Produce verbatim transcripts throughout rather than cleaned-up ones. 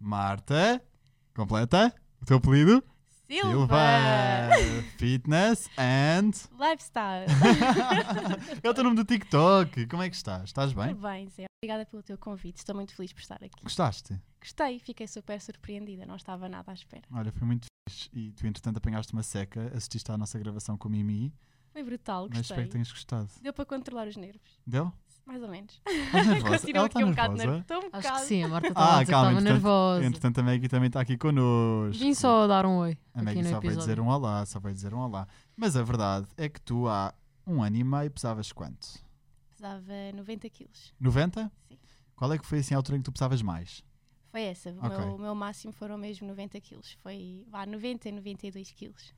Marta, completa, o teu apelido? Silva! Fitness and... Lifestyle! É o teu nome do TikTok. Como é que estás? Estás bem? Tudo bem, Zé. Obrigada pelo teu convite. Estou muito feliz por estar aqui. Gostaste? Gostei, fiquei super surpreendida. Não estava nada à espera. Olha, foi muito fixe. E tu, entretanto, apanhaste uma seca, assististe à nossa gravação com o Mimi. Foi brutal, Mas gostei. espero que tenhas gostado. Deu para controlar os nervos. Deu? Mais ou menos. Estás nervosa? Continuo Ela aqui está um bocado nervosa? nervosa. Estou um Acho bocado. que sim, a Marta estava Ah, a dizer que calma, estava entretanto, nervosa. entretanto a Maggie também está aqui connosco. Vim só dar um oi A aqui Maggie no só vai episódio. dizer um olá, só vai dizer um olá. Mas a verdade é que tu há um ano e meio pesavas quanto? Pesava noventa quilos. noventa? Sim. Qual é que foi assim a altura em que tu pesavas mais? Foi essa. O, Ok. meu, o meu máximo foram mesmo noventa quilos. Foi vá, noventa, noventa e dois quilos.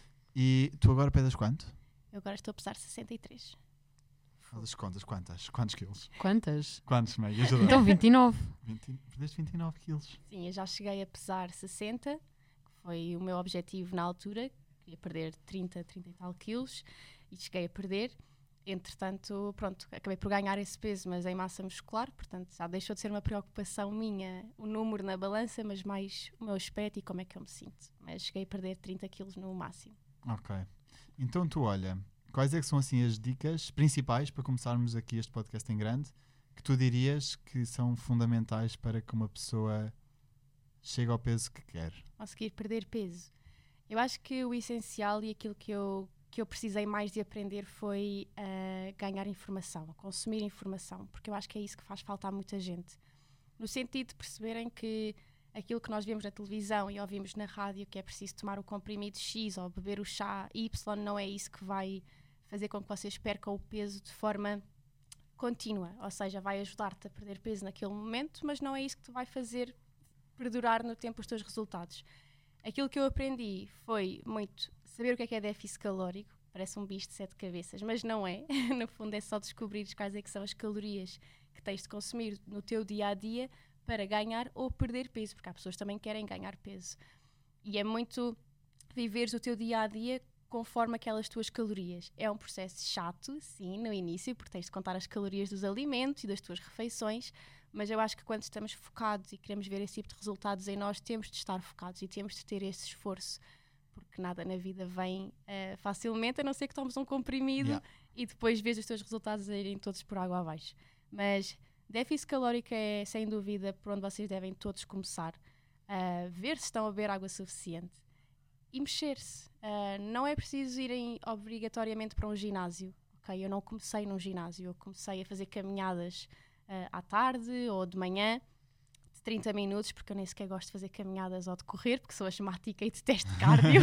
E tu agora pesas quanto? Eu agora estou a pesar sessenta e três. Faz as contas, quantas? Quantos quilos? Quantas? Quantos, Maggie? Ajuda. Então vinte e nove. vinte, perdeste vinte e nove quilos. Sim, eu já cheguei a pesar sessenta, que foi o meu objetivo na altura. Queria perder trinta, trinta e tal quilos e cheguei a perder. Entretanto, pronto, acabei por ganhar esse peso, mas em massa muscular, portanto já deixou de ser uma preocupação minha o número na balança, mas mais o meu aspecto e como é que eu me sinto. Mas cheguei a perder trinta quilos no máximo. Ok. Então tu, olha, quais é que são assim as dicas principais para começarmos aqui este podcast em grande que tu dirias que são fundamentais para que uma pessoa chegue ao peso que quer? Conseguir perder peso. Eu acho que o essencial e aquilo que eu, que eu precisei mais de aprender foi uh, ganhar informação, consumir informação, porque eu acho que é isso que faz falta a muita gente. No sentido de perceberem que aquilo que nós vemos na televisão e ouvimos na rádio, que é preciso tomar o comprimido X ou beber o chá Y, não é isso que vai fazer com que vocês percam o peso de forma contínua. Ou seja, vai ajudar-te a perder peso naquele momento, mas não é isso que te vai fazer perdurar no tempo os teus resultados. Aquilo que eu aprendi foi muito saber o que é que é déficit calórico. Parece um bicho de sete cabeças, mas não é. No fundo é só descobrir quais é que são as calorias que tens de consumir no teu dia-a-dia para ganhar ou perder peso, porque há pessoas que também querem ganhar peso. E é muito viveres o teu dia-a-dia conforme aquelas tuas calorias. É um processo chato, sim, no início, porque tens de contar as calorias dos alimentos e das tuas refeições, mas eu acho que quando estamos focados e queremos ver esse tipo de resultados em nós, temos de estar focados e temos de ter esse esforço, porque nada na vida vem uh, facilmente, a não ser que tomes um comprimido Yeah. e depois vês os teus resultados a irem todos por água abaixo. Mas déficit calórico é, sem dúvida, por onde vocês devem todos começar. Uh, ver se estão a beber água suficiente e mexer-se. Uh, não é preciso irem obrigatoriamente para um ginásio. Okay? Eu não comecei num ginásio, eu comecei a fazer caminhadas uh, à tarde ou de manhã, de trinta minutos, porque eu nem sequer gosto de fazer caminhadas ou de correr, porque sou asmática e detesto cardio.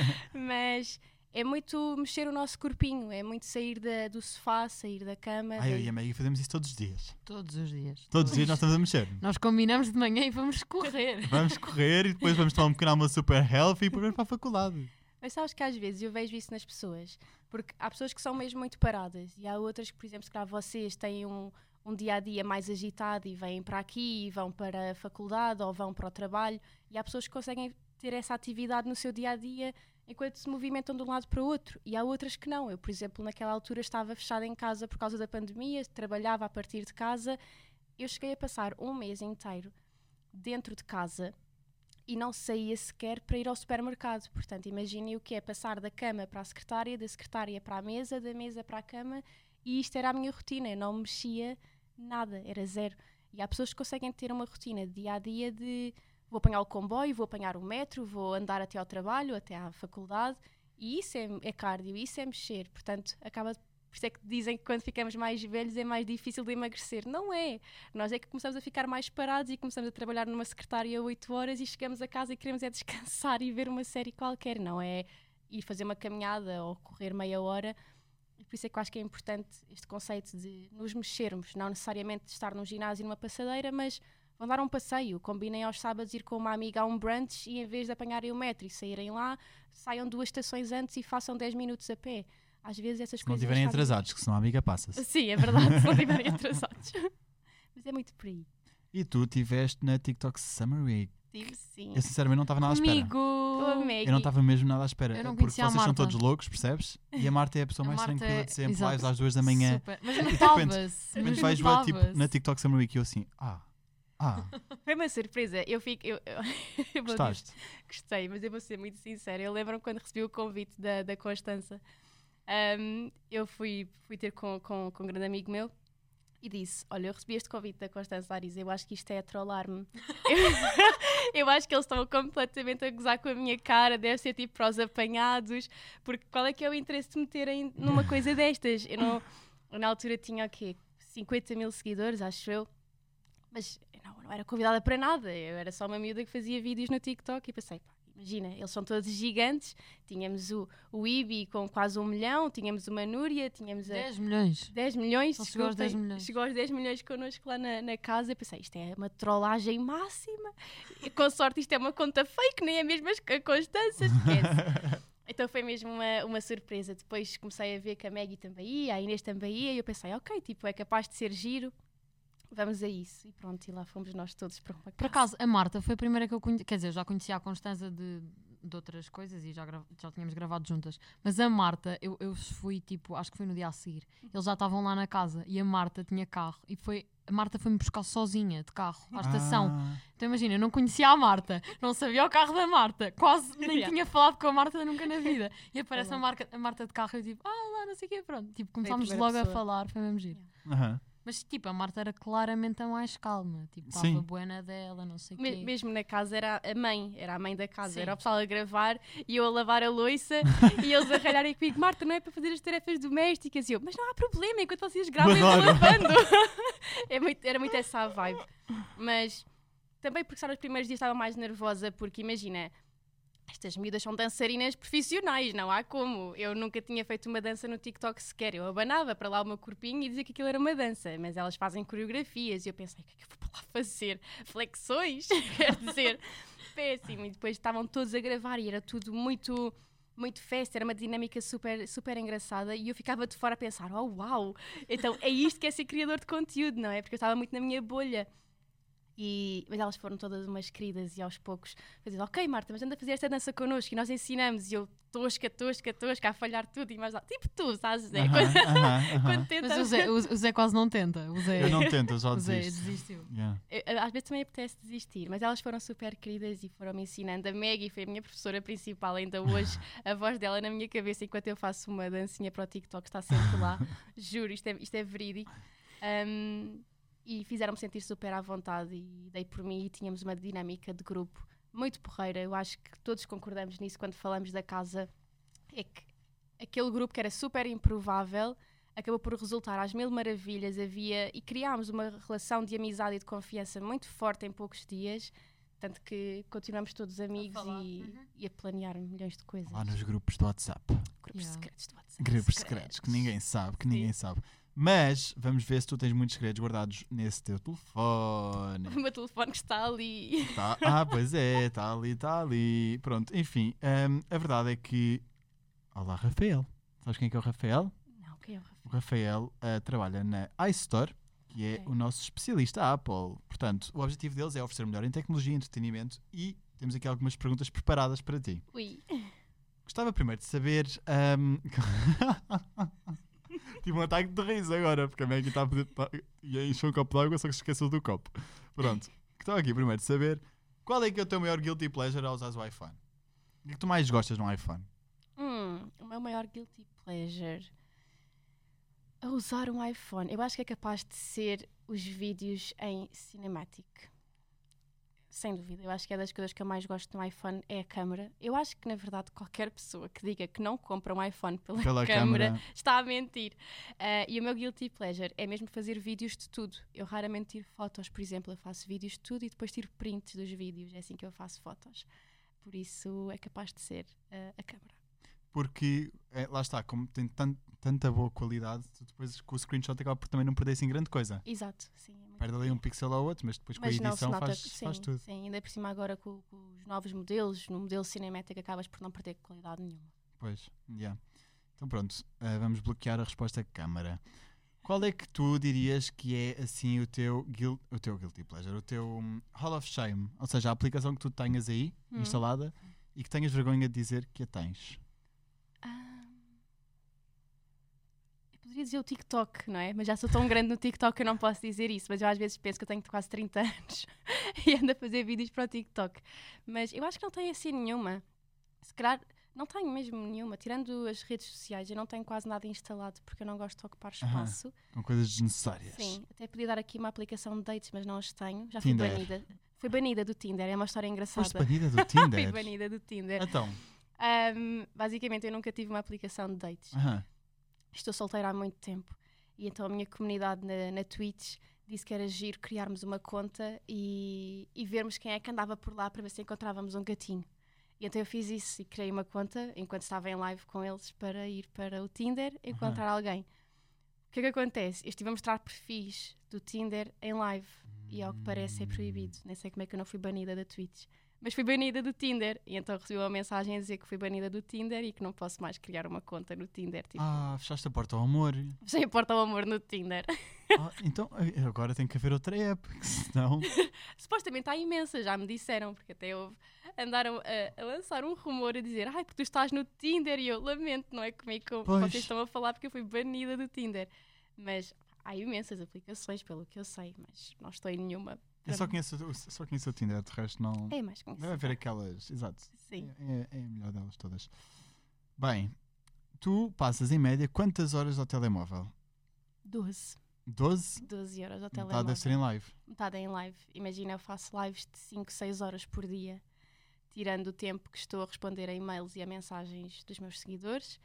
Mas é muito mexer o nosso corpinho, é muito sair da, do sofá, sair da cama. Ai, eu da... e a Maggie fazemos isso todos os dias. Todos os dias. Todos os dias nós estamos a mexer. Nós combinamos de manhã e vamos correr. Vamos correr e depois vamos tomar um pequeno almoço super healthy e depois vamos para a faculdade. Mas sabes que às vezes eu vejo isso nas pessoas, porque há pessoas que são mesmo muito paradas e há outras que, por exemplo, se calhar vocês têm um, um dia-a-dia mais agitado e vêm para aqui e vão para a faculdade ou vão para o trabalho, e há pessoas que conseguem ter essa atividade no seu dia-a-dia enquanto se movimentam de um lado para o outro, e há outras que não. Eu, por exemplo, naquela altura estava fechada em casa por causa da pandemia, trabalhava a partir de casa. Eu cheguei a passar um mês inteiro dentro de casa e não saía sequer para ir ao supermercado. Portanto, imaginem o que é passar da cama para a secretária, da secretária para a mesa, da mesa para a cama, e isto era a minha rotina. Eu não mexia nada, era zero. E há pessoas que conseguem ter uma rotina de dia-a-dia de vou apanhar o comboio, vou apanhar o metro, vou andar até ao trabalho, até à faculdade, e isso é, é cardio, isso é mexer. Portanto, acaba, por isso é que dizem que quando ficamos mais velhos é mais difícil de emagrecer. Não é. Nós é que começamos a ficar mais parados e começamos a trabalhar numa secretária oito horas e chegamos a casa e queremos é descansar e ver uma série qualquer. Não é ir fazer uma caminhada ou correr meia hora. E por isso é que eu acho que é importante este conceito de nos mexermos, não necessariamente de estar num ginásio numa passadeira, mas vão dar um passeio, combinem aos sábados ir com uma amiga a um brunch e em vez de apanharem o metro e saírem lá, saiam duas estações antes e façam dez minutos a pé. Às vezes essas Se não coisas... estiverem fazem- atrasados, que senão a amiga passa-se. Sim, é verdade, se não estiverem atrasados. Mas é muito por aí. E tu estiveste na TikTok Summer Week. Tive sim. Eu sinceramente não estava nada à espera. Comigo! Com a Maggie. Eu não estava mesmo nada à espera. Eu não porque conhecia a vocês são Marta. todos loucos, percebes? E a Marta é a pessoa A mais Marta tranquila é- de sempre, exato. lives às duas da manhã. Super. Mas E de repente- notava-se. Mas mas vais ver tipo, notava-se. na TikTok Summer Week e eu assim, ah, Ah, Foi uma surpresa. Eu fico. Eu, eu, eu vou dizer- gostaste? Gostei, mas eu vou ser muito sincera. Eu lembro-me quando recebi o convite da, da Constança. Ahm, eu fui, fui ter com, com, com um grande amigo meu e disse: Olha, eu recebi este convite da Constança Aris, eu acho que isto é a trollar-me. eu, eu acho que eles estão completamente a gozar com a minha cara, deve ser tipo para os apanhados, porque qual é que é o interesse de meterem numa coisa destas? Eu, não, eu na altura tinha o quê? cinquenta mil seguidores, acho eu. Mas eu não, não era convidada para nada, eu era só uma miúda que fazia vídeos no TikTok e pensei, pá, imagina, eles são todos gigantes, tínhamos o, o Ibi com quase um milhão, tínhamos uma Núria, tínhamos a dez milhões. dez milhões, Só chegou aos desculpem, dez milhões. chegou aos dez milhões connosco lá na, na casa, eu pensei, isto é uma trollagem máxima, e, com sorte isto é uma conta fake, nem é mesmo as- a Constança, esquece. Então foi mesmo uma, uma surpresa. Depois comecei a ver que a Maggie também ia, a Inês também ia, e eu pensei, ok, tipo, é capaz de ser giro, vamos a isso. E pronto, e lá fomos nós todos para uma casa. Por acaso, a Marta foi a primeira que eu conheci. Quer dizer, eu já conhecia a Constança de, de outras coisas e já, gra- já tínhamos gravado juntas. Mas a Marta, eu, eu fui tipo, acho que foi no dia a seguir. Eles já estavam lá na casa e a Marta tinha carro. E foi, a Marta foi-me buscar sozinha de carro à estação. Ah, Então imagina, eu não conhecia a Marta, não sabia o carro da Marta, quase nem Yeah. tinha falado com a Marta nunca na vida. E aparece Foi a, marca, a Marta de carro e eu tipo, ah lá, não sei o quê, pronto. Tipo, começámos primeira logo a pessoa. falar, foi mesmo giro. Yeah. aham. Mas tipo, a Marta era claramente a mais calma, tipo, Sim. estava buena dela, não sei o Me- quê. mesmo na casa era a mãe, era a mãe da casa, Sim. era o pessoal a gravar e eu a lavar a louça e eles a ralharem comigo, Marta, não é para fazer as tarefas domésticas? E eu, mas não há problema, enquanto vocês gravam eu vou Adoro. lavando. É muito- era muito essa a vibe. Mas também porque sabe, os primeiros dias estava mais nervosa, porque imagina, estas miúdas são dançarinas profissionais, não há como. Eu nunca tinha feito uma dança no TikTok sequer. Eu abanava para lá o meu corpinho e dizia que aquilo era uma dança. Mas elas fazem coreografias e eu pensei, o que é que eu vou para lá fazer? Flexões? Quer dizer, péssimo. E depois estavam todos a gravar e era tudo muito... muito festa, era uma dinâmica super, super engraçada e eu ficava de fora a pensar, oh uau, então é isto que é ser criador de conteúdo, não é? Porque eu estava muito na minha bolha. E, mas elas foram todas umas queridas e aos poucos faziam, ok Marta, mas anda a fazer esta dança connosco e nós ensinamos e eu tosca, tosca, tosca, a falhar tudo e mais lá. Tipo tu, sabes Zé? Aham, Quando, aham, aham. quando tenta... Mas o Zé, o, o Zé quase não tenta. O Zé, Eu não tento, eu já o Zé desisto. desistiu. Yeah. Eu- às vezes também apetece desistir, mas elas foram super queridas e foram me ensinando. A Maggie foi a minha professora principal, ainda hoje a voz dela na minha cabeça enquanto eu faço uma dancinha para o TikTok está sempre lá. Juro, isto é, isto é verídico. Um, e fizeram-me sentir super à vontade e dei por mim e tínhamos uma dinâmica de grupo muito porreira. Eu acho que todos concordamos nisso quando falamos da casa. É que aquele grupo que era super improvável acabou por resultar às mil maravilhas. Havia e criámos uma relação de amizade e de confiança muito forte em poucos dias, tanto que continuamos todos amigos falar. e, Uhum. e a planear milhões de coisas. Lá nos grupos do WhatsApp. Grupos Yeah. secretos do WhatsApp. Grupos secretos que ninguém sabe, que ninguém sabe. Mas vamos ver se tu tens muitos segredos guardados nesse teu telefone. O meu telefone que está ali. Tá- ah, pois é, está ali, está ali. Pronto, enfim, hum, a verdade é que. Olá, Rafael. Sabes quem é que é o Rafael? Não, quem é o Rafael? O Rafael ah, trabalha na iStore, que é Ok. o nosso especialista Apple. Portanto, o objetivo deles é oferecer o melhor em tecnologia e entretenimento e temos aqui algumas perguntas preparadas para ti. Ui. Gostava primeiro de saber. hum, Tive um ataque de riso agora, porque a Maggie está a pedir. Tá, e aí encheu um copo de água, só que se esqueceu do copo. Pronto. Gostava aqui primeiro de saber qual é que é o teu maior guilty pleasure ao usar o iPhone? O que é que tu mais gostas no iPhone? Hum, o meu maior guilty pleasure a usar um iPhone. Eu acho que é capaz de ser os vídeos em cinematic. Sem dúvida. Eu acho que é das coisas que eu mais gosto no iPhone é a câmera. Eu acho que, na verdade, qualquer pessoa que diga que não compra um iPhone pela, Pela câmera, câmera. está a mentir. Ah, e o meu guilty pleasure é mesmo fazer vídeos de tudo. Eu raramente tiro fotos, por exemplo. Eu faço vídeos de tudo e depois tiro prints dos vídeos. É assim que eu faço fotos. Por isso é capaz de ser ah, a câmera. Porque, é, lá está, como tem tan- tanta boa qualidade, tu depois com o screenshot acaba por também não perder assim grande coisa. Exato. Sim, é muito Perde ali um pixel ao outro, mas depois com a Mas não se edição nota, faz, sim, faz tudo. sim, ainda por cima agora com, com os novos modelos, no modelo cinemático acabas por não perder qualidade nenhuma. Pois, yeah. Então pronto, ah, vamos bloquear a resposta câmara. Qual é que tu dirias que é assim o teu, guil- o teu guilty pleasure, o teu hum, Hall of Shame? Ou seja, a aplicação que tu tenhas aí Hum. instalada e que tenhas vergonha de dizer que a tens. Ah, eu poderia dizer o TikTok, não é? Mas já sou tão grande no TikTok que eu não posso dizer isso. Mas eu às vezes penso que eu tenho quase trinta anos e ando a fazer vídeos para o TikTok. Mas eu acho que não tenho assim nenhuma. Se calhar, não tenho mesmo nenhuma. Tirando as redes sociais, eu não tenho quase nada instalado porque eu não gosto de ocupar espaço. Com coisas desnecessárias. Sim, até podia dar aqui uma aplicação de dates, mas não as tenho. Já fui Tinder. banida. Fui banida do Tinder, é uma história engraçada. Foste banida do Tinder? Fui banida do Tinder. Então. Um, basicamente, eu nunca tive uma aplicação de dates. Aham. Estou solteira há muito tempo. E então a minha comunidade na, na Twitch disse que era giro criarmos uma conta e, e vermos quem é que andava por lá para ver se encontrávamos um gatinho. E então eu fiz isso e criei uma conta enquanto estava em live com eles para ir para o Tinder encontrar uhum. alguém. O que é que acontece? Eu estive a mostrar perfis do Tinder em live e ao que parece é proibido. Nem sei como é que eu não fui banida da Twitch. Mas fui banida do Tinder. E então recebi uma mensagem a dizer que fui banida do Tinder e que não posso mais criar uma conta no Tinder. Tipo, ah, fechaste a porta ao amor. fechei a porta ao amor no Tinder. Ah, então agora tem que haver outra app, senão... Supostamente há imensas, já me disseram, porque até houve, andaram a, a lançar um rumor a dizer ai, porque tu estás no Tinder e eu lamento, não é comigo que Pois. vocês estão a falar porque eu fui banida do Tinder. Mas há imensas aplicações, pelo que eu sei, mas não estou em nenhuma. Eu só conheço, só conheço o Tinder, de resto não... É mais conhecido. Deve haver aquelas, exato. Sim. É, é, é a melhor delas todas. Bem, tu passas em média quantas horas ao telemóvel? doze. doze? doze horas ao Metade telemóvel. deve ser em live. Metade é em live. Imagina, eu faço lives de cinco, seis horas por dia, tirando o tempo que estou a responder a e-mails e a mensagens dos meus seguidores.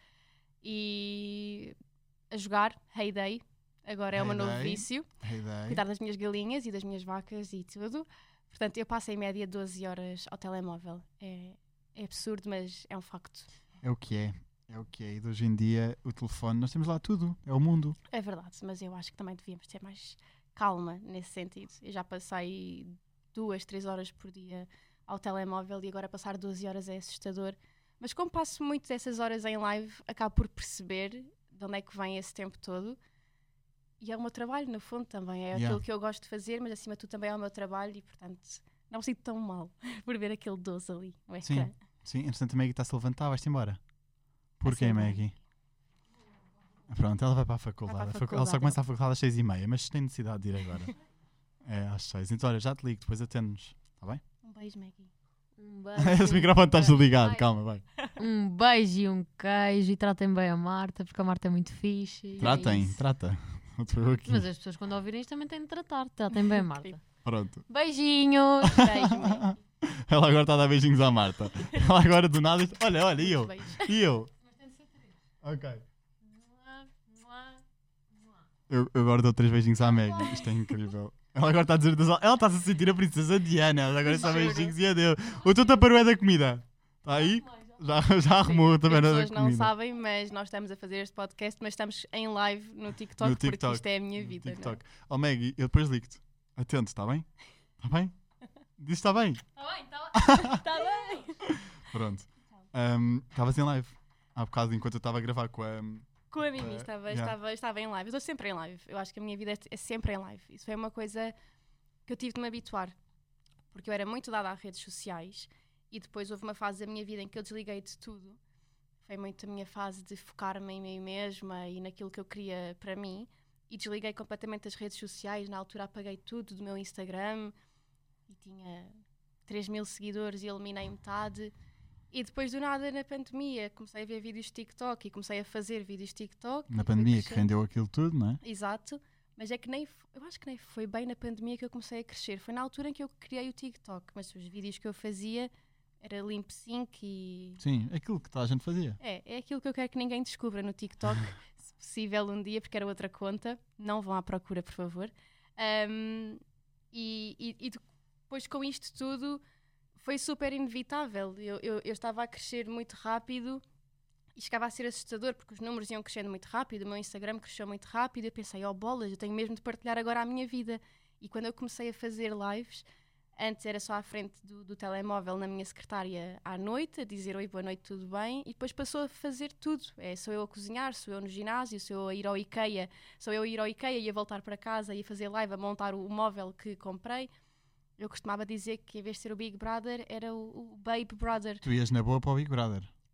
E a jogar Hay Day. Agora é o meu novo Day. vício. Hey, day. Cuidar das minhas galinhas e das minhas vacas e tudo. Portanto, eu passo em média doze horas ao telemóvel. É, é absurdo, mas é um facto. É o que é. É o que é. E de hoje em dia, o telefone, nós temos lá tudo. É o mundo. É verdade, mas eu acho que também devíamos ter mais calma nesse sentido. Eu já passei duas, três horas por dia ao telemóvel e agora passar doze horas é assustador. Mas como passo muito dessas horas em live, acabo por perceber de onde é que vem esse tempo todo. E é o meu trabalho, no fundo, também. É Yeah. aquilo que eu gosto de fazer, mas acima de tudo também é o meu trabalho e, portanto, não me sinto tão mal por ver aquele doze ali no ecrã. Sim. Sim, entretanto a Maggie está-se a levantar, vais-te embora. Porquê, Assim, Maggie? Pronto, ela vai para a faculdade. Vai para a A facu- Ela só faculdade. começa a faculdade às seis e meia, mas tem necessidade de ir agora. É, às seis. Então, olha, já te ligo, depois atende-nos. Está bem? Um beijo, Maggie. Um beijo. Esse microfone está desligado, Vai. calma, vai. Um beijo e um queijo e tratem bem a Marta, porque a Marta é muito fixe. e é Tratem, isso. trata. Não estou eu aqui. Mas as pessoas quando ouvirem isto também têm de tratar. Tratem bem a Marta. Pronto. Beijinhos! Beijo, Maggie. Ela agora está a dar beijinhos à Marta. Ela agora do nada. Olha, olha, e eu? Beijo. E eu? Ok. Eu, eu agora dou três beijinhos à Maggie. Isto é incrível. Ela agora está a dizer. Ela está-se a sentir a princesa Diana. Ela agora só Juro. beijinhos e adeus. O teu taparoé da comida. Está aí? Já, já arrumou o As taparoé da pessoas não comida. sabem, mas nós estamos a fazer este podcast, mas estamos em live no TikTok, No porque TikTok. isto é a minha vida. não é? TikTok. Oh Maggie, eu depois ligo-te. Atento, está bem? Está bem? Diz está bem? Está bem, está tá bem. Pronto. Um, Estavas em live. Há bocado, enquanto eu estava a gravar com a. Com a Mimi, Eh, estava, yeah. estava, estava em live. Eu estou sempre em live. Eu acho que a minha vida é, é sempre em live. Isso foi uma coisa que eu tive de me habituar. Porque eu era muito dada às redes sociais e depois houve uma fase da minha vida em que eu desliguei de tudo. Foi muito a minha fase de focar-me em mim mesma e naquilo que eu queria para mim. E desliguei completamente as redes sociais. Na altura apaguei tudo do meu Instagram e tinha três mil seguidores e eliminei metade. E depois do nada, na pandemia, comecei a ver vídeos de TikTok e comecei a fazer vídeos de TikTok. Na e fui pandemia que crescendo. rendeu aquilo tudo, não é? Exato, mas é que nem, f- eu acho que nem foi bem na pandemia que eu comecei a crescer. Foi na altura em que eu criei o TikTok, mas os vídeos que eu fazia era limp sync e Sim, aquilo que toda a gente fazia. é, é aquilo que eu quero que ninguém descubra no TikTok, se possível um dia, porque era outra conta. Não vão à procura, por favor. Um, e, e, e depois com isto tudo foi super inevitável. Eu, eu, eu estava a crescer muito rápido e chegava a ser assustador porque os números iam crescendo muito rápido, o meu Instagram cresceu muito rápido. Eu pensei, oh bolas, eu tenho mesmo de partilhar agora a minha vida. E quando eu comecei a fazer lives, antes era só à frente do, do telemóvel na minha secretária à noite, a dizer oi, boa noite, tudo bem, e depois passou a fazer tudo. É, sou eu a cozinhar, sou eu no ginásio, sou eu a ir ao IKEA, sou eu a ir ao IKEA e a voltar para casa e a fazer live, a montar o, o móvel que comprei. Eu costumava dizer que em vez de ser o Big Brother, era o, o Babe Brother. Tu ias na boa para o Big Brother.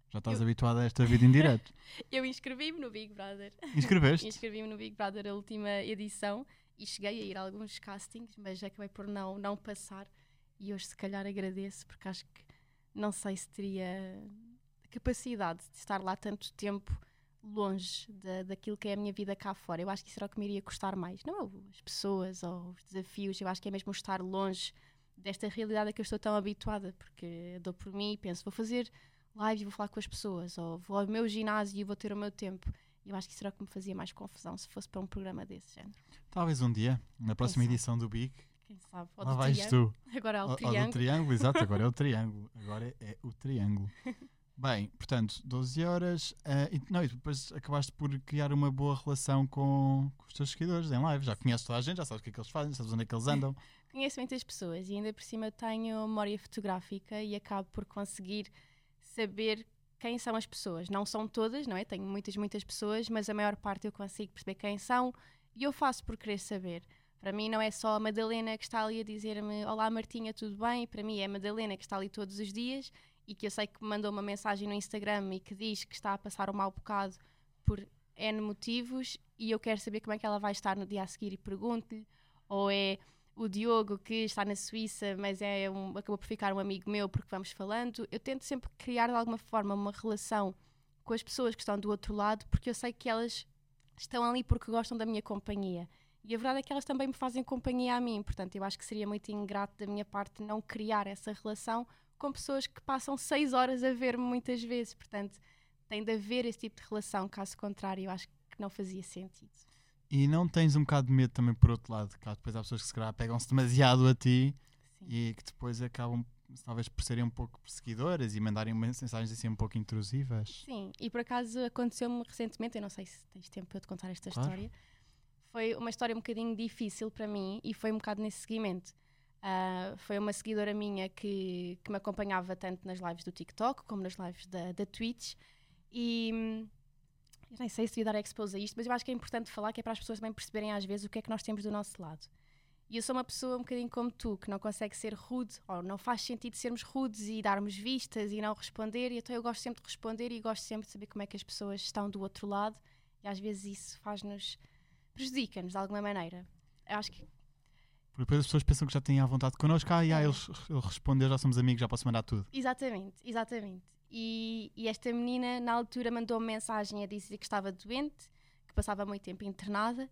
Já estás Eu- habituada a esta vida em direto. Eu inscrevi-me no Big Brother. Inscreveste? Inscrevi-me no Big Brother a última edição e cheguei a ir a alguns castings, mas acabei por não, não passar. E hoje, se calhar, agradeço, porque acho que não sei se teria a capacidade de estar lá tanto tempo longe da, daquilo que é a minha vida cá fora. Eu acho que isso era o que me iria custar mais. Não as pessoas ou os desafios, eu acho que é mesmo estar longe desta realidade a que eu estou tão habituada, porque eu dou por mim e penso, vou fazer live e vou falar com as pessoas, ou vou ao meu ginásio e vou ter o meu tempo. Eu acho que isso era o que me fazia mais confusão se fosse para um programa desse género. Talvez um dia, na próxima sabe? edição do Big, Quem sabe? Ou lá do vais triângulo. tu. Agora há o Ou- ou triângulo. do triângulo, exato, agora é o triângulo. Agora é, é o triângulo. Bem, portanto, doze horas. eh, e, não, e depois acabaste por criar uma boa relação com, com os teus seguidores em live. Já conheces toda a gente, já sabes o que é que eles fazem, sabes onde é que eles andam. Conheço muitas pessoas e ainda por cima tenho memória fotográfica e acabo por conseguir saber quem são as pessoas. Não são todas, não é? Tenho muitas, muitas pessoas, mas a maior parte eu consigo perceber quem são e eu faço por querer saber. Para mim não é só a Madalena que está ali a dizer-me olá Martinha, tudo bem? Para mim é a Madalena que está ali todos os dias e que eu sei que me mandou uma mensagem no Instagram e que diz que está a passar um mau bocado por N motivos e eu quero saber como é que ela vai estar no dia a seguir e pergunto-lhe. Ou é o Diogo que está na Suíça, mas é um, acabou por ficar um amigo meu porque vamos falando. Eu tento sempre criar de alguma forma uma relação com as pessoas que estão do outro lado porque eu sei que elas estão ali porque gostam da minha companhia. E a verdade é que elas também me fazem companhia a mim. Portanto, eu acho que seria muito ingrato da minha parte não criar essa relação com pessoas que passam seis horas a ver-me muitas vezes. Portanto, tem de haver esse tipo de relação. Caso contrário, eu acho que não fazia sentido. E não tens um bocado de medo também por outro lado, que há depois há pessoas que se calhar pegam-se demasiado a ti Sim. e que depois acabam talvez por serem um pouco perseguidoras e mandarem mensagens assim um pouco intrusivas. Sim, e por acaso aconteceu-me recentemente, eu não sei se tens tempo para eu te contar esta Claro. história. Foi uma história um bocadinho difícil para mim e foi um bocado nesse seguimento. Ah, foi uma seguidora minha que, que me acompanhava tanto nas lives do TikTok como nas lives da, da Twitch e hum, eu nem sei se devia dar expose a isto, mas eu acho que é importante falar, que é para as pessoas também perceberem às vezes o que é que nós temos do nosso lado. E eu sou uma pessoa um bocadinho como tu, que não consegue ser rude, ou não faz sentido sermos rudes e darmos vistas e não responder, e então eu gosto sempre de responder e gosto sempre de saber como é que as pessoas estão do outro lado, e às vezes isso faz-nos, prejudica-nos de alguma maneira. Eu acho que Porque depois as pessoas pensam que já têm à vontade connosco, ah, já, É. eles, ele respondeu, já somos amigos, já posso mandar tudo. Exatamente, exatamente. E, e esta menina, na altura, mandou-me mensagem a dizer que estava doente, que passava muito tempo internada,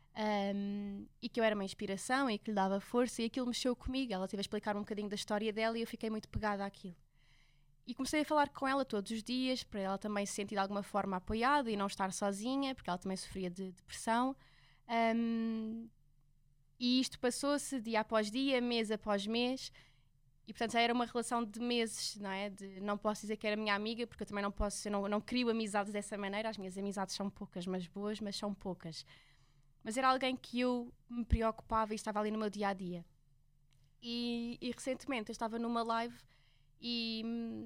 um, e que eu era uma inspiração e que lhe dava força, e aquilo mexeu comigo. Ela teve a explicar um bocadinho da história dela e eu fiquei muito pegada àquilo. E comecei a falar com ela todos os dias, para ela também se sentir de alguma forma apoiada e não estar sozinha, porque ela também sofria de depressão. Um, e isto passou-se dia após dia, mês após mês. E portanto já era uma relação de meses, não é? De, não posso dizer que era minha amiga, porque eu também não posso, eu não, não crio amizades dessa maneira. As minhas amizades são poucas, mas boas, mas são poucas. Mas era alguém que eu me preocupava e estava ali no meu dia-a-dia. E, e recentemente eu estava numa live e,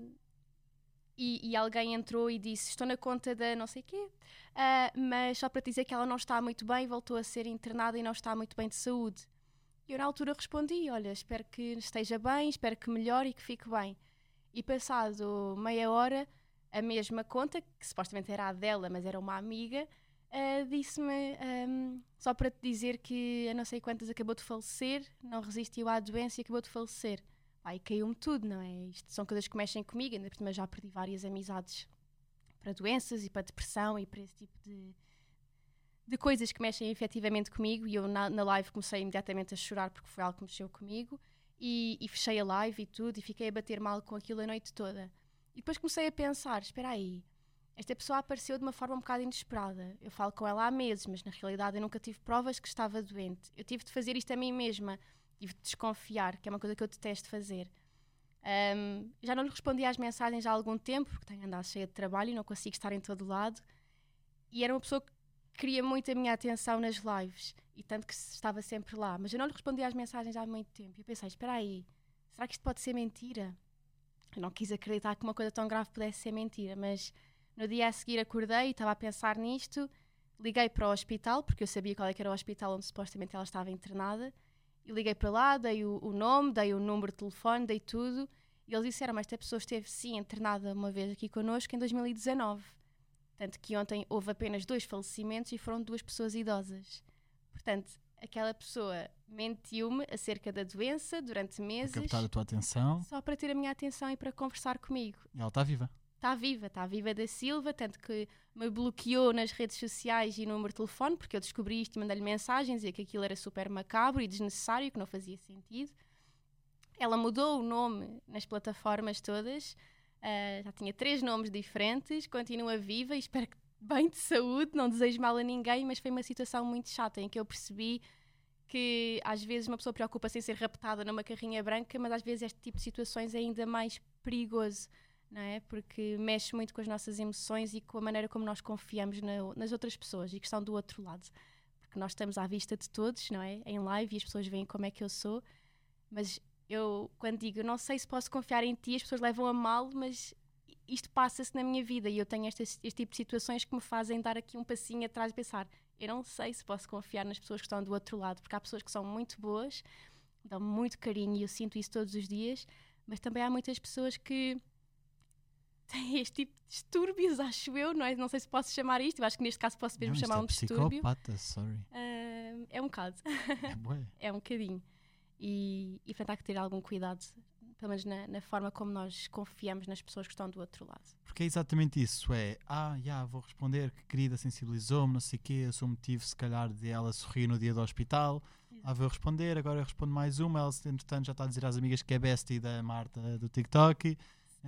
e, e alguém entrou e disse, estou na conta da não sei quê, uh, mas só para te dizer que ela não está muito bem, voltou a ser internada e não está muito bem de saúde. E eu na altura respondi, olha, espero que esteja bem, espero que melhore e que fique bem. E passado meia hora, a mesma conta, que supostamente era a dela, mas era uma amiga, uh, disse-me, um, só para te dizer que a não sei quantas acabou de falecer, não resistiu à doença e acabou de falecer. Aí caiu-me tudo, não é? Isto são coisas que mexem comigo, ainda por cima já perdi várias amizades para doenças e para depressão e para esse tipo de... de coisas que mexem efetivamente comigo, e eu na, na live comecei imediatamente a chorar porque foi algo que mexeu comigo e, e fechei a live e tudo e fiquei a bater mal com aquilo a noite toda. E depois comecei a pensar, espera aí, esta pessoa apareceu de uma forma um bocado inesperada. Eu falo com ela há meses, mas na realidade eu nunca tive provas que estava doente. Eu tive de fazer isto a mim mesma, tive de desconfiar, que é uma coisa que eu detesto fazer. Um, já não lhe respondi às mensagens há algum tempo, porque tenho andado cheia de trabalho e não consigo estar em todo lado. E era uma pessoa que queria muito a minha atenção nas lives, e tanto que estava sempre lá, mas eu não lhe respondi às mensagens há muito tempo. E eu pensei, espera aí, será que isto pode ser mentira? Eu não quis acreditar que uma coisa tão grave pudesse ser mentira, mas no dia a seguir acordei e estava a pensar nisto, liguei para o hospital, porque eu sabia qual é que era o hospital onde supostamente ela estava internada, e liguei para lá, dei o, o nome, dei o número de telefone, dei tudo, E eles disseram, mas esta pessoa esteve sim internada uma vez aqui connosco em dois mil e dezanove. Tanto que ontem houve apenas dois falecimentos e foram duas pessoas idosas. Portanto, aquela pessoa mentiu-me acerca da doença durante meses. Para captar a tua atenção. Só para ter a minha atenção e para conversar comigo. E ela está viva. Está viva, está viva da Silva, tanto que me bloqueou nas redes sociais e no número de telefone, porque eu descobri isto e mandei-lhe mensagens, dizia que aquilo era super macabro e desnecessário, que não fazia sentido. Ela mudou o nome nas plataformas todas, uh, já tinha três nomes diferentes, continua viva e espero que bem de saúde, não desejo mal a ninguém, mas foi uma situação muito chata em que eu percebi que às vezes uma pessoa preocupa-se em ser raptada numa carrinha branca, mas às vezes este tipo de situações é ainda mais perigoso, não é? Porque mexe muito com as nossas emoções e com a maneira como nós confiamos na, nas outras pessoas e que estão do outro lado. Porque nós estamos à vista de todos, não é? Em live e as pessoas veem como é que eu sou, mas eu, quando digo, eu não sei se posso confiar em ti, as pessoas levam a mal, mas isto passa-se na minha vida e eu tenho este, este tipo de situações que me fazem dar aqui um passinho atrás e pensar, eu não sei se posso confiar nas pessoas que estão do outro lado, porque há pessoas que são muito boas, dão muito carinho e eu sinto isso todos os dias, mas também há muitas pessoas que têm este tipo de distúrbios, acho eu, não é? Não sei se posso chamar isto, eu acho que neste caso posso mesmo Não, chamar é um distúrbio. psicopata, sorry. Uh, é um bocado. É bué. É um bocadinho. E, e portanto há que ter algum cuidado, pelo menos na, na forma como nós confiamos nas pessoas que estão do outro lado. Porque é exatamente isso, é, ah, já, yeah, vou responder, que querida, sensibilizou-me, não sei o quê, eu sou o motivo, se calhar, de ela sorrir no dia do hospital. Ah, vou responder, agora eu respondo mais uma, ela, entretanto, já está a dizer às amigas que é bestie da Marta do TikTok.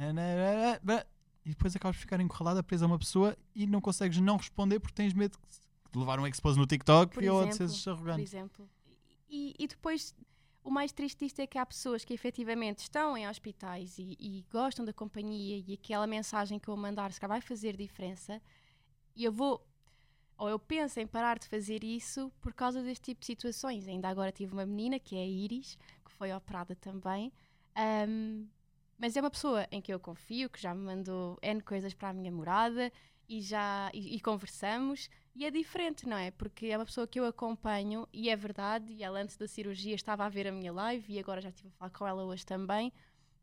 E depois acabas de ficar encurralada, presa a uma pessoa e não consegues não responder porque tens medo de levar um expose no TikTok por ou exemplo, de seres arrogante. Por exemplo. E, e depois... O mais triste disto é que há pessoas que efetivamente estão em hospitais e, e gostam da companhia e aquela mensagem que eu mandar se calhar vai fazer diferença e eu vou, ou eu penso em parar de fazer isso por causa deste tipo de situações. Ainda agora tive uma menina, que é a Iris, que foi operada também, um, mas é uma pessoa em que eu confio, que já me mandou N coisas para a minha morada e, já, e, e conversamos. E é diferente, não é? Porque é uma pessoa que eu acompanho e é verdade, e ela antes da cirurgia estava a ver a minha live e agora já estive a falar com ela hoje também.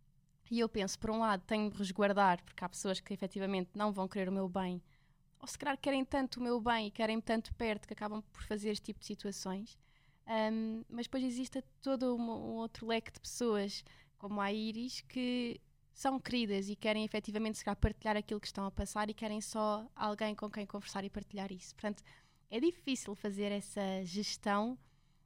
E eu penso, por um lado, tenho de resguardar, porque há pessoas que efetivamente não vão querer o meu bem, ou se calhar querem tanto o meu bem e querem-me tanto perto que acabam por fazer este tipo de situações. Um, mas depois existe todo um, um outro leque de pessoas, como a Iris, que são queridas e querem efetivamente se calhar partilhar aquilo que estão a passar e querem só alguém com quem conversar e partilhar isso. Portanto, é difícil fazer essa gestão,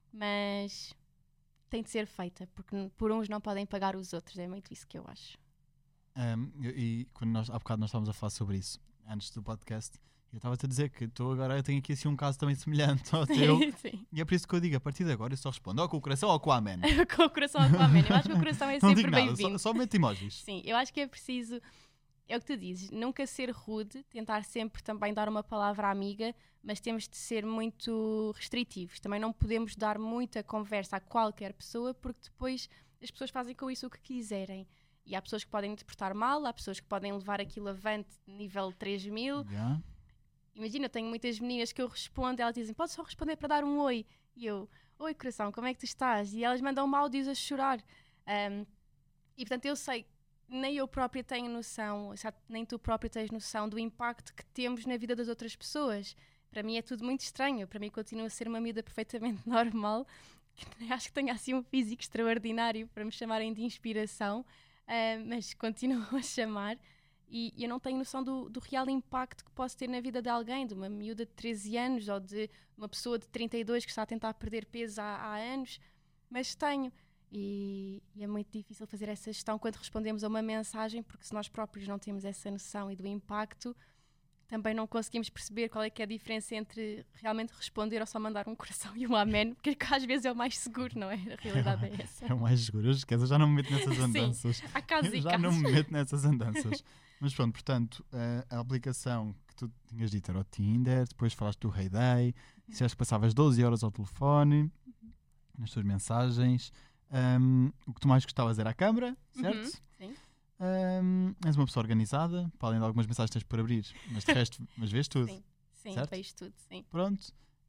mas tem de ser feita, porque por uns não podem pagar os outros, é muito isso que eu acho. Um, e quando nós, há bocado nós estávamos a falar sobre isso, antes do podcast, eu estava-te a dizer que estou agora, eu tenho aqui assim um caso também semelhante ao teu, Sim. E é por isso que eu digo, a partir de agora eu só respondo ou com o coração ou com o amém. Com o coração ou com o amém. Eu acho que o coração é Não sempre digo nada, bem-vindo. só, só mete emojis. Sim, eu acho que é preciso, é o que tu dizes, nunca ser rude, tentar sempre também dar uma palavra amiga, mas temos de ser muito restritivos. Também não podemos dar muita conversa a qualquer pessoa, porque depois as pessoas fazem com isso o que quiserem. E há pessoas que podem interpretar mal, há pessoas que podem levar aquilo avante nível três mil. Yeah. Imagina, eu tenho muitas meninas que eu respondo e elas dizem, podes só responder para dar um oi? E eu, oi coração, como é que tu estás? E elas mandam-me áudios a chorar. Um, e portanto eu sei, nem eu própria tenho noção, nem tu própria tens noção do impacto que temos na vida das outras pessoas. Para mim é tudo muito estranho, para mim continua a ser uma miúda perfeitamente normal, que acho que tenho assim um físico extraordinário para me chamarem de inspiração, uh, mas continuo a chamar. E eu não tenho noção do, do real impacto que posso ter na vida de alguém, de uma miúda de treze anos ou de uma pessoa de trinta e dois que está a tentar perder peso há, há anos, mas tenho. E, e é muito difícil fazer essa gestão quando respondemos a uma mensagem, porque se nós próprios não temos essa noção e do impacto, também não conseguimos perceber qual é que é a diferença entre realmente responder ou só mandar um coração e um amém, porque às vezes é o mais seguro, não é? A realidade é, é essa. É o mais seguro. Eu, esqueço, eu já não me meto nessas andanças. Sim, há casos eu e já casos. não me meto nessas andanças. Mas pronto, portanto, a, a aplicação que tu tinhas dito era o Tinder, depois falaste do Heyday, disseste que passavas doze horas ao telefone, uhum. nas tuas mensagens. Um, o que tu mais gostavas era a câmara, certo? Uhum, sim. Um, és uma pessoa organizada, para além de algumas mensagens que tens por abrir, mas de resto, mas vês tudo. Sim, sim, certo? vejo tudo, sim. Pronto.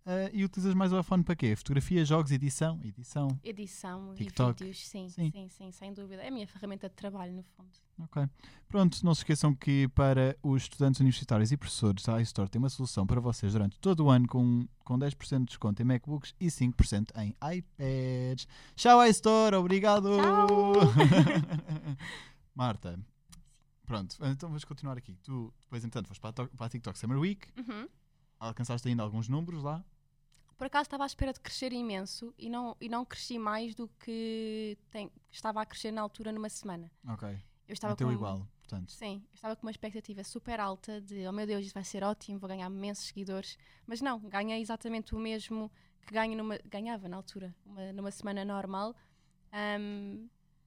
Uh, e utilizas mais o iPhone para quê? Fotografia, jogos, edição? Edição. Edição TikTok. e vídeos, sim, Sim. sim, sim, sem dúvida. É a minha ferramenta de trabalho, no fundo. Ok. Pronto, não se esqueçam que para os estudantes universitários e professores, a iStore tem uma solução para vocês durante todo o ano com, com dez por cento de desconto em MacBooks e cinco por cento em iPads. Tchau, iStore! Obrigado! Tchau! Marta, pronto, então vamos continuar aqui. Tu, depois, entretanto, foste para a, to- para a TikTok Summer Week, Uhum. alcançaste ainda alguns números lá. Por acaso estava à espera de crescer imenso e não, e não cresci mais do que tem, estava a crescer na altura numa semana. Ok. Eu estava Bateu com, igual, portanto. Sim, eu estava com uma expectativa super alta de, oh meu Deus, isto vai ser ótimo, vou ganhar imensos seguidores. Mas não, ganhei exatamente o mesmo que ganho numa, ganhava na altura, uma, numa semana normal. Ahm,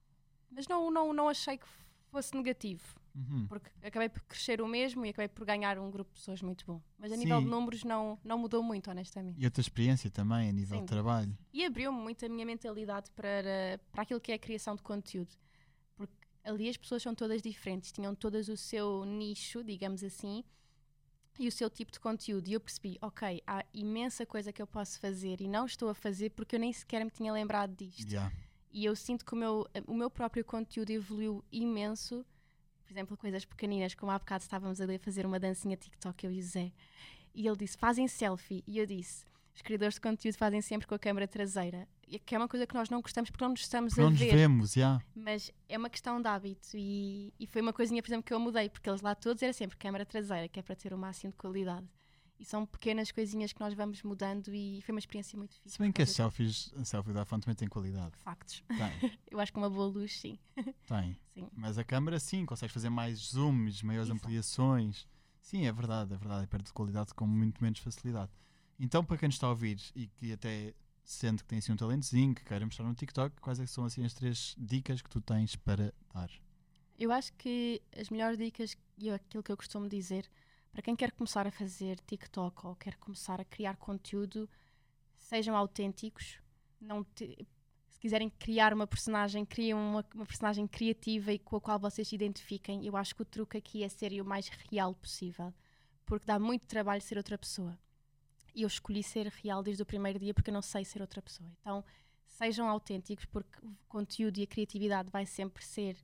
mas não, não, não achei que fosse negativo, Uhum. porque acabei por crescer o mesmo e acabei por ganhar um grupo de pessoas muito bom. Mas a nível Sim. de números não, não mudou muito, honestamente. E a tua experiência também, a nível Sim. de trabalho. E abriu-me muito a minha mentalidade para, para aquilo que é a criação de conteúdo. Porque ali as pessoas são todas diferentes, tinham todas o seu nicho, digamos assim, e o seu tipo de conteúdo. E eu percebi, ok, há imensa coisa que eu posso fazer e não estou a fazer porque eu nem sequer me tinha lembrado disto. Yeah. E eu sinto que o meu, o meu próprio conteúdo evoluiu imenso. Por exemplo, coisas pequeninas, como há bocado estávamos ali a fazer uma dancinha TikTok, eu e o Zé. E ele disse, fazem selfie. E eu disse, os criadores de conteúdo fazem sempre com a câmara traseira. E que é uma coisa que nós não gostamos porque não nos estamos Porque não a nos ver. vemos, já. Mas é uma questão de hábito. E, e foi uma coisinha, por exemplo, que eu mudei. Porque eles lá todos era sempre câmara traseira, que é para ter o máximo de qualidade. E são pequenas coisinhas que nós vamos mudando e foi uma experiência muito fixe. Se bem que as por causa selfies, a selfie da iPhone também tem qualidade. de factos. Tem, Eu acho que uma boa luz, sim. tem. Sim. Mas a câmera sim, consegues fazer mais zooms, maiores Exato. ampliações. Sim, é verdade, é verdade. É perto de qualidade com muito menos facilidade. Então, para quem nos está a ouvir e que até sente que tem assim um talentozinho, que queira mostrar no TikTok, quais é que são assim as três dicas que tu tens para dar? Eu acho que as melhores dicas e aquilo que eu costumo dizer para quem quer começar a fazer TikTok ou quer começar a criar conteúdo, sejam autênticos. Não te, se quiserem criar uma personagem, criem uma, uma personagem criativa e com a qual vocês se identifiquem. Eu acho que o truque aqui é ser o mais real possível, porque dá muito trabalho ser outra pessoa. E eu escolhi ser real desde o primeiro dia porque eu não sei ser outra pessoa. Então, sejam autênticos, porque o conteúdo e a criatividade vai sempre ser...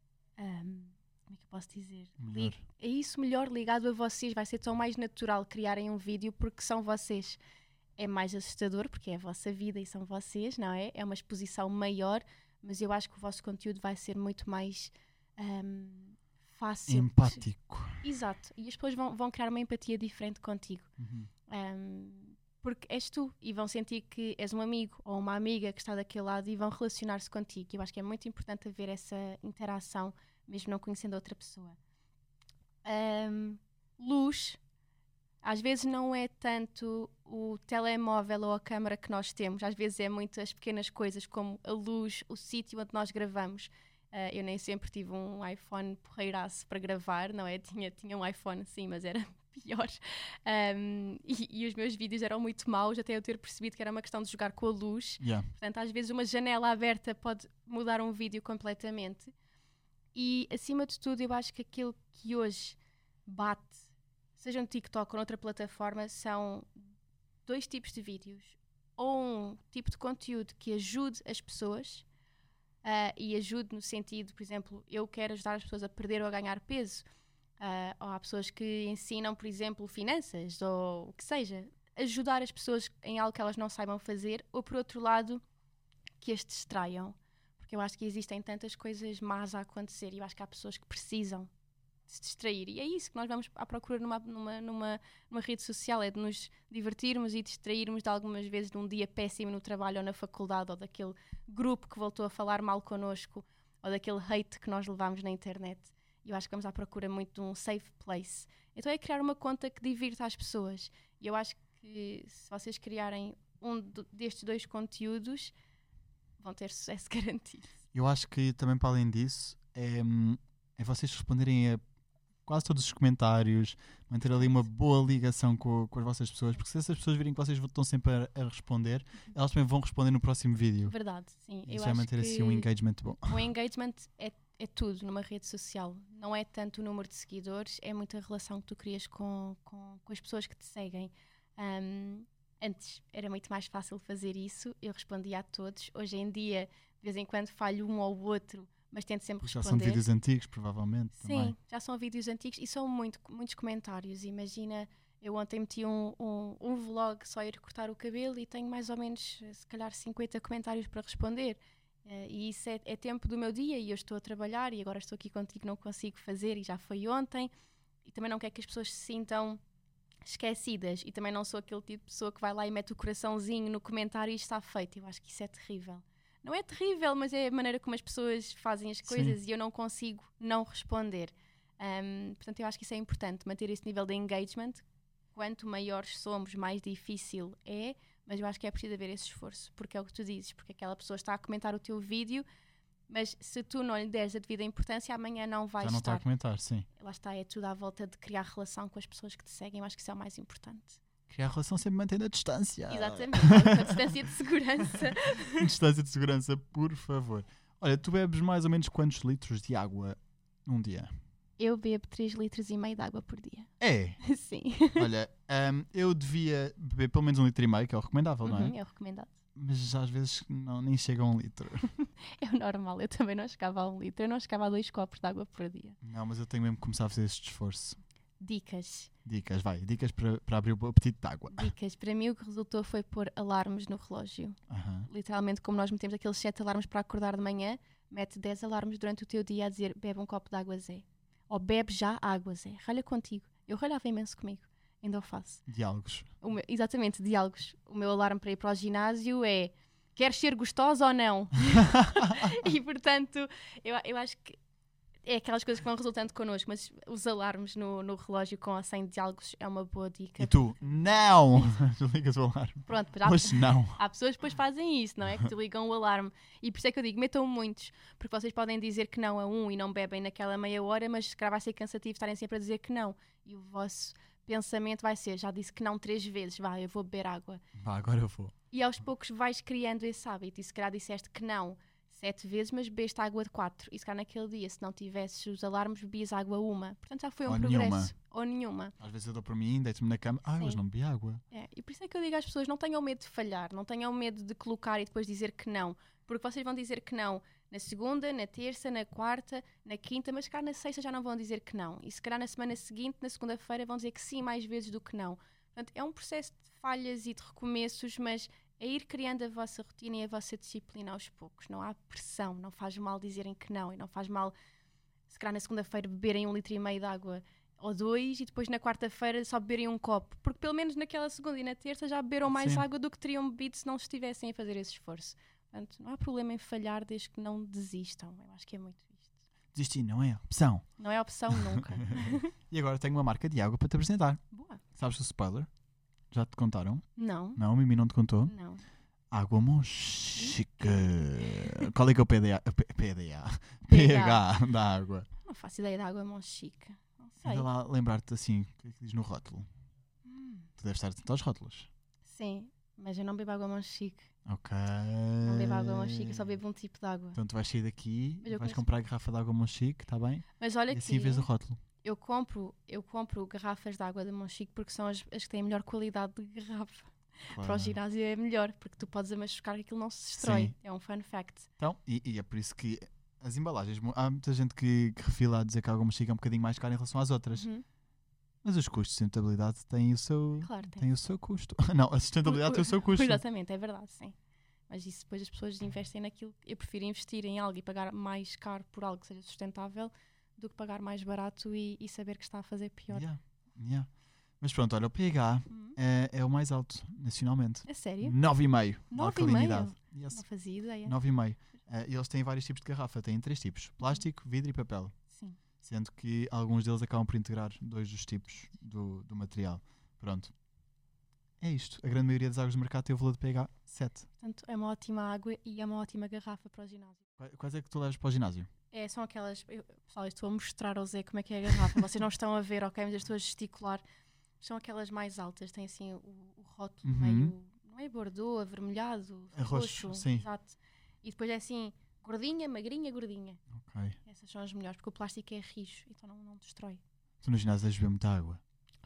Um, como é que eu posso dizer? Melhor. Li- é isso, melhor ligado a vocês. Vai ser tão mais natural criarem um vídeo porque são vocês. É mais assustador porque é a vossa vida e são vocês, não é? É uma exposição maior, mas eu acho que o vosso conteúdo vai ser muito mais um, fácil. Empático. Exato. E as pessoas vão, vão criar uma empatia diferente contigo. Uhum. Um, porque és tu e vão sentir que és um amigo ou uma amiga que está daquele lado e vão relacionar-se contigo. Eu acho que é muito importante haver essa interação, mesmo não conhecendo outra pessoa. Um, luz, às vezes não é tanto o telemóvel ou a câmara que nós temos, às vezes é muito as pequenas coisas como a luz, o sítio onde nós gravamos. Uh, eu nem sempre tive um iPhone porreiraço para gravar, não é? Tinha, tinha um iPhone sim, mas era pior. Um, e, e os meus vídeos eram muito maus até eu ter percebido que era uma questão de jogar com a luz. Yeah. Portanto, às vezes uma janela aberta pode mudar um vídeo completamente. E, acima de tudo, eu acho que aquilo que hoje bate, seja no TikTok ou noutra plataforma, são dois tipos de vídeos. Ou um tipo de conteúdo que ajude as pessoas, uh, e ajude no sentido, por exemplo, eu quero ajudar as pessoas a perder ou a ganhar peso, uh, ou há pessoas que ensinam, por exemplo, finanças, ou o que seja. Ajudar as pessoas em algo que elas não saibam fazer, ou, por outro lado, que as distraiam. Porque eu acho que existem tantas coisas más a acontecer e eu acho que há pessoas que precisam de se distrair. E é isso que nós vamos à procura numa, numa, numa, numa rede social, é de nos divertirmos e distrairmos de algumas vezes de um dia péssimo no trabalho ou na faculdade, ou daquele grupo que voltou a falar mal connosco, ou daquele hate que nós levamos na internet. E eu acho que vamos à procura muito de um safe place. Então é criar uma conta que divirta as pessoas. E eu acho que se vocês criarem um destes dois conteúdos, vão ter sucesso garantido. Eu acho que também, para além disso, é, é vocês responderem a quase todos os comentários, manter ali uma boa ligação com, com as vossas pessoas, porque se essas pessoas virem que vocês estão sempre a, a responder, elas também vão responder no próximo vídeo. Verdade, sim. Isso eu vai acho manter que assim um engagement bom. o engagement é, é tudo numa rede social. Não é tanto o número de seguidores, é muita relação que tu crias com, com, com as pessoas que te seguem. Um, Antes era muito mais fácil fazer isso, eu respondia a todos. Hoje em dia, de vez em quando falho um ou outro, mas tento sempre Já responder. são vídeos antigos, provavelmente. Sim, também. já são vídeos antigos e são muito, muitos comentários. Imagina, eu ontem meti um, um, um vlog só ir cortar o cabelo e tenho mais ou menos, se calhar, cinquenta comentários para responder. Uh, e isso é, é tempo do meu dia e eu estou a trabalhar e agora estou aqui contigo, não consigo fazer e já foi ontem. E também não quero que as pessoas se sintam esquecidas e também não sou aquele tipo de pessoa que vai lá e mete o coraçãozinho no comentário e está feito. Eu acho que isso é terrível. Não é terrível, mas é a maneira como as pessoas fazem as coisas. Sim. E eu não consigo não responder. Um, portanto, eu acho que isso é importante, manter esse nível de engagement. Quanto maiores somos, mais difícil é, mas eu acho que é preciso haver esse esforço, porque é o que tu dizes, porque aquela pessoa está a comentar o teu vídeo, mas se tu não lhe deres a devida importância, amanhã não vais Já não estar. está a comentar, sim. Lá está, é tudo à volta de criar relação com as pessoas que te seguem. Eu acho que isso é o mais importante. Criar relação sempre mantendo a distância. Exatamente, a distância de segurança. Distância de segurança, por favor. Olha, tu bebes mais ou menos quantos litros de água num dia? Eu bebo três litros e meio de água por dia. É? Sim. Olha, um, eu devia beber pelo menos um litro e meio, que é o recomendável, Uhum, não é? é o recomendado. Mas às vezes não, nem chega a um litro. É o normal, eu também não chegava a um litro, eu não chegava a dois copos de água por dia. Não, mas eu tenho mesmo que começar a fazer este esforço. Dicas. Dicas, vai. Dicas para, para abrir o apetite de água. Dicas. Para mim o que resultou foi pôr alarmes no relógio. Uhum. Literalmente, como nós metemos aqueles sete alarmes para acordar de manhã, mete dez alarmes durante o teu dia a dizer bebe um copo de água, Zé. Ou bebe já água, Zé. Ralha contigo. Eu ralhava imenso comigo. Ainda o faço. Diálogos. O meu, exatamente, diálogos. O meu alarme para ir para o ginásio é queres ser gostosa ou não? E portanto, eu, eu acho que é aquelas coisas que vão resultando connosco, mas os alarmes no, no relógio com ou sem diálogos é uma boa dica. E tu, não! Tu ligas o alarme. Pronto, já, Pois não. há pessoas que depois fazem isso, não é? Que te ligam o alarme. E por isso é que eu digo, metam muitos, porque vocês podem dizer que não a um e não bebem naquela meia hora, mas se calhar vai ser cansativo estarem sempre a dizer que não. E o vosso pensamento vai ser, já disse que não três vezes, vá, eu vou beber água. Vá, agora eu vou. E aos poucos vais criando esse hábito. E se calhar disseste que não sete vezes, mas bebeste água de quatro. E se calhar naquele dia, se não tivesses os alarmes, bebias água uma. Portanto, já foi um Ou progresso. nenhuma. Ou nenhuma. Às vezes eu dou por mim, deito-me na cama. Ah, Sim. hoje não bebi água. É, e por isso é que eu digo às pessoas, não tenham medo de falhar, não tenham medo de colocar e depois dizer que não. Porque vocês vão dizer que não na segunda, na terça, na quarta, na quinta, mas se calhar na sexta já não vão dizer que não. E se calhar na semana seguinte, na segunda-feira, vão dizer que sim mais vezes do que não. Portanto, é um processo de falhas e de recomeços, mas é ir criando a vossa rotina e a vossa disciplina aos poucos. Não há pressão, não faz mal dizerem que não e não faz mal, se calhar na segunda-feira, beberem um litro e meio de água ou dois e depois na quarta-feira só beberem um copo. Porque pelo menos naquela segunda e na terça já beberam mais Sim. água do que teriam bebido se não estivessem a fazer esse esforço. Portanto, não há problema em falhar desde que não desistam. Eu acho que é muito isto. Desistir não é opção. Não é opção nunca. E agora tenho uma marca de água para te apresentar. Boa. Sabes o spoiler? Já te contaram? Não. Não, o Mimi não te contou? Não. Água Monchique. Qual é que é o P D A? P- PDA? P pH da água. Não faço ideia da água Monchique. Não sei. Anda lá lembrar-te assim, o que é que diz no rótulo? Hum, Tu deves estar atento aos rótulos. sim, mas eu não bebo água Monchique. Ok. Não bebo água Monchique, eu só bebo um tipo de água. Então tu vais sair daqui Mas e eu vais conheço- comprar a garrafa de água Monchique, está bem? Mas olha E assim que vês o rótulo. eu compro, eu compro garrafas de água da Monchique porque são as, as que têm a melhor qualidade de garrafa. Para o Claro. ginásio é melhor, porque tu podes amachucar que aquilo não se destrói. Sim. É um fun fact. Então, e, e é por isso que as embalagens, mu- há muita gente que, que refila a dizer que a água Monchique é um bocadinho mais cara em relação às outras. Uhum. Mas os custos de sustentabilidade têm o seu, Claro, tem. têm o seu custo. Não, a sustentabilidade tem o seu custo. Exatamente, é verdade, sim. Mas isso depois as pessoas investem naquilo. Eu prefiro investir em algo e pagar mais caro por algo que seja sustentável do que pagar mais barato e, e saber que está a fazer pior. Yeah, yeah. Mas pronto, olha, o pH Uhum. é, é o mais alto nacionalmente. É sério? nove vírgula cinco de nove vírgula cinco? alcalinidade. Yes. Não fazia ideia. nove vírgula cinco. Uh, e eles têm vários tipos de garrafa. Têm três tipos: plástico, vidro e papel. Sim. Sendo que alguns deles acabam por integrar dois dos tipos do, do material. Pronto. É isto. A grande maioria das águas do mercado tem o valor de pH sete. Portanto, é uma ótima água e é uma ótima garrafa para o ginásio. Qua- Quais é que tu levas para o ginásio? É, são aquelas. Eu, pessoal, eu estou a mostrar ao Zé como é que é a garrafa. Vocês não estão a ver, ok? Mas eu estou a gesticular. São aquelas mais altas, têm assim o, o rótulo Uhum. meio. Não é bordeaux, avermelhado, É roxo, roxo. sim. Exato. E depois é assim, gordinha, magrinha, gordinha. Ok. Essas são as melhores, porque o plástico é rijo, então não, não destrói. Tu no ginásio deves beber muita água.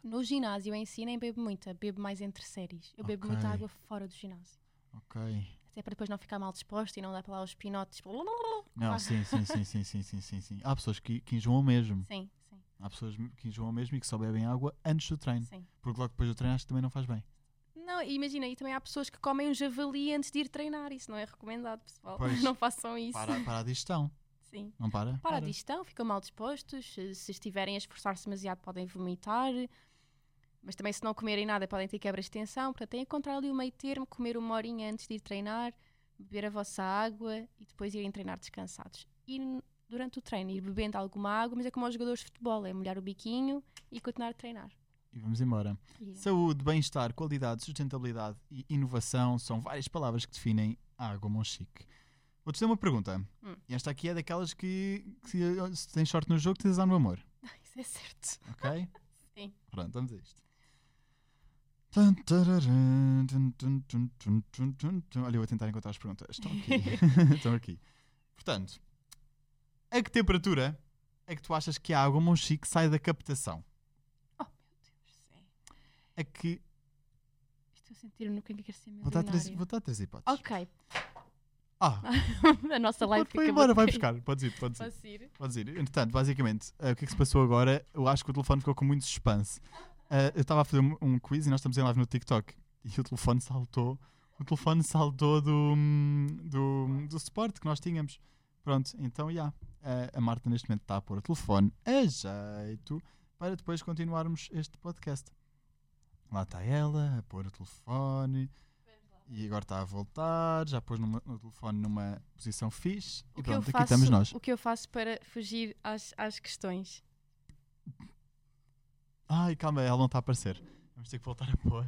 No ginásio em si nem bebo muita, bebo mais entre séries. Eu bebo Ok. muita água fora do ginásio. Ok. Até para depois não ficar mal disposto e não dar para lá os pinotes. Tipo, Não, Ah. sim, sim, sim, sim, sim, sim, sim, sim. Há pessoas que, que enjoam mesmo. Sim, sim, Há pessoas que enjoam mesmo e que só bebem água antes do treino. sim. Porque logo depois do treino acho que também não faz bem. Não, e imagina, e também há pessoas que comem um javali antes de ir treinar. Isso não é recomendado, pessoal. Pois. Não façam isso. Para, para a digestão. Sim. Não para? Para a digestão, ficam mal dispostos. Se, se estiverem a esforçar-se demasiado, podem vomitar. Mas também, se não comerem nada, podem ter quebras de tensão. Portanto, têm que encontrar ali o meio termo, comer uma horinha antes de ir treinar, beber a vossa água e depois irem treinar descansados. E n- durante o treino, ir bebendo alguma água, mas é como aos jogadores de futebol: é molhar o biquinho e continuar a treinar. E vamos embora. E- Saúde, bem-estar, qualidade, sustentabilidade e inovação são várias palavras que definem a Água Monchique. Vou-te fazer uma pergunta. Hum. E esta aqui é daquelas que, que se, se tens sorte no jogo, tens azar no amor. Isso é certo. Ok? Sim. Pronto, vamos a isto. Tum, tararam, tum, tum, tum, tum, tum, tum, tum. Olha, eu vou tentar encontrar as perguntas. Estão aqui. Estão aqui. Portanto, a que temperatura é que tu achas que a Água Monchique sai da captação? Oh, meu Deus, sim. A que... Estou a sentir-me no que é que quer ser Vou dar três, milionária. vou dar três hipóteses. Ok. Ah, A nossa live vai fica embora, vai bloqueada. buscar. Podes ir, podes ir. Posso ir? Podes ir. Entretanto, basicamente, eh, o que é que se passou agora? Eu acho que o telefone ficou com muito suspense. Eh, eu estava a fazer um, um quiz e nós estamos em live no TikTok. E o telefone saltou. O telefone saltou do, do, do suporte que nós tínhamos. Pronto, então, já. Eh, a Marta neste momento está a pôr o telefone a jeito para depois continuarmos este podcast. Lá está ela a pôr o telefone. E agora está a voltar, já pôs numa- no telefone numa posição fixe. O E que, eu pronto, aqui faço, estamos nós. o que eu faço para fugir às, às questões? Ai, calma, ela não está a aparecer. Vamos ter que voltar a pôr.